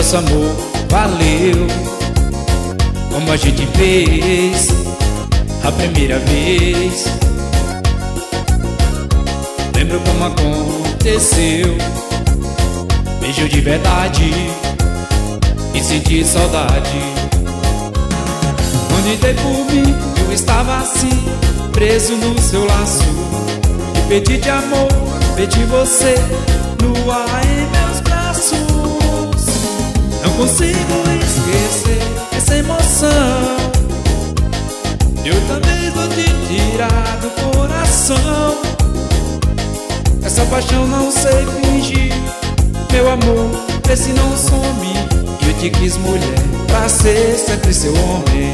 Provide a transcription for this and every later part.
nosso amor valeu, como a gente fez a primeira vez. Lembro como aconteceu, beijo de verdade e senti saudade. Onde dei por mim, eu estava assim, preso no seu laço. E pedi de amor, pedi você no ar em meus braços. Não consigo esquecer essa emoção. Eu também vou te tirar do coração. Essa paixão não sei fingir, meu amor, esse não some. Eu te quis mulher pra ser sempre seu homem.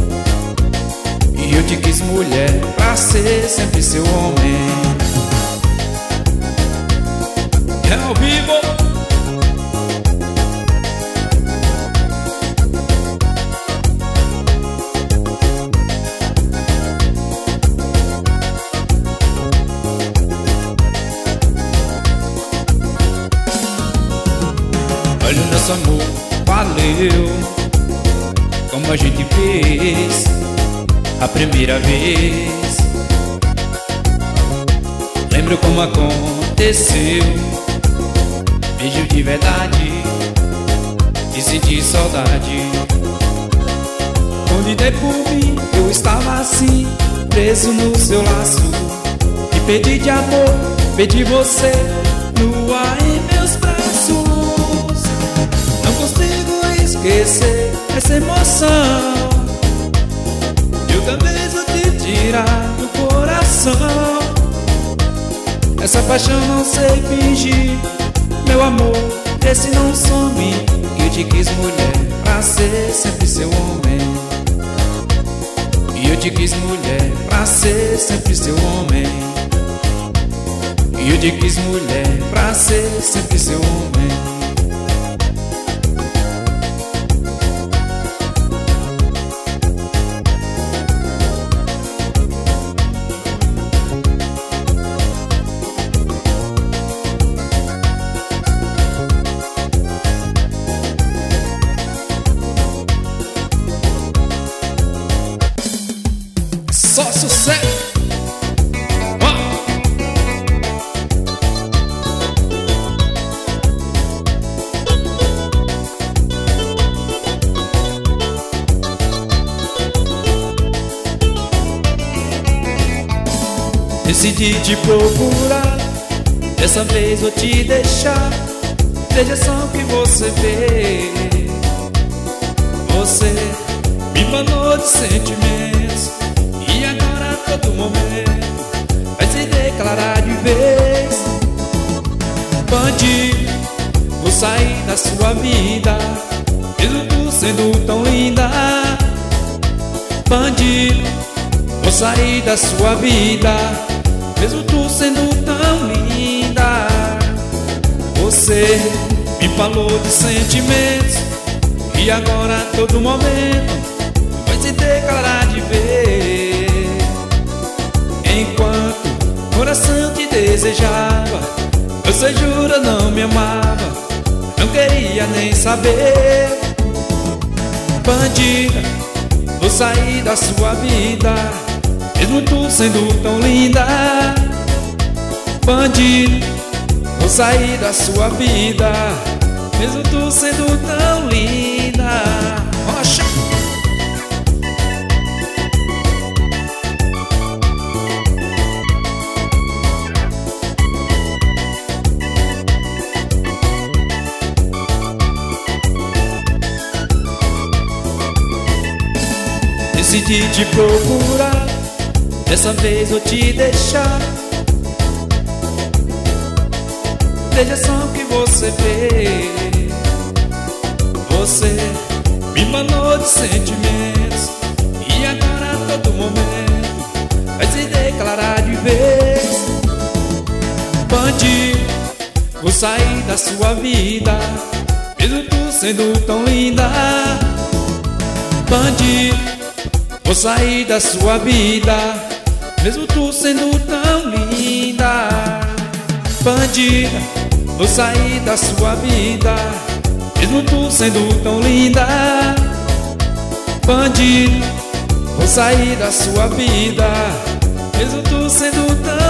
E eu te quis mulher pra ser sempre seu homem. É ao vivo. Olha o nosso amor valeu, como a gente fez a primeira vez. Lembro como aconteceu, beijo de verdade e senti saudade. Onde dei por mim, eu estava assim, preso no seu laço. E pedi de amor, pedi você no ar em meus braços. Não consigo esquecer essa emoção. Eu também vou te tirar do coração. Essa paixão não sei fingir, meu amor, esse não some. Eu te quis mulher pra ser sempre seu homem. E eu te quis mulher pra ser sempre seu homem. E eu te quis mulher pra ser sempre seu homem. Só sucesso! Decidi te procurar, dessa vez vou te deixar. Veja só o que você fez. Você me enganou de sentimentos e agora a todo momento vai se declarar de vez. Bandido, vou sair da sua vida, mesmo tu sendo tão linda. Bandido, vou sair da sua vida, mesmo tu sendo tão linda. Você me falou de sentimentos e agora a todo momento vai se declarar de vez. Enquanto o coração te desejava, você jura não me amava, não queria nem saber. Bandida, vou sair da sua vida, mesmo tu sendo tão linda. Bandida, vou sair da sua vida, mesmo tu sendo tão linda. Oxa! Decidi te procurar, dessa vez vou te deixar. Veja só o que você fez. Você me enganou de sentimentos e agora a todo momento vai se declarar de vez. Bandido, vou sair da sua vida, mesmo tu sendo tão linda. Bandido, vou sair da sua vida, mesmo tu sendo tão linda. Bandida, vou sair da sua vida, mesmo tu sendo tão linda. Bandido, vou sair da sua vida, mesmo tu sendo tão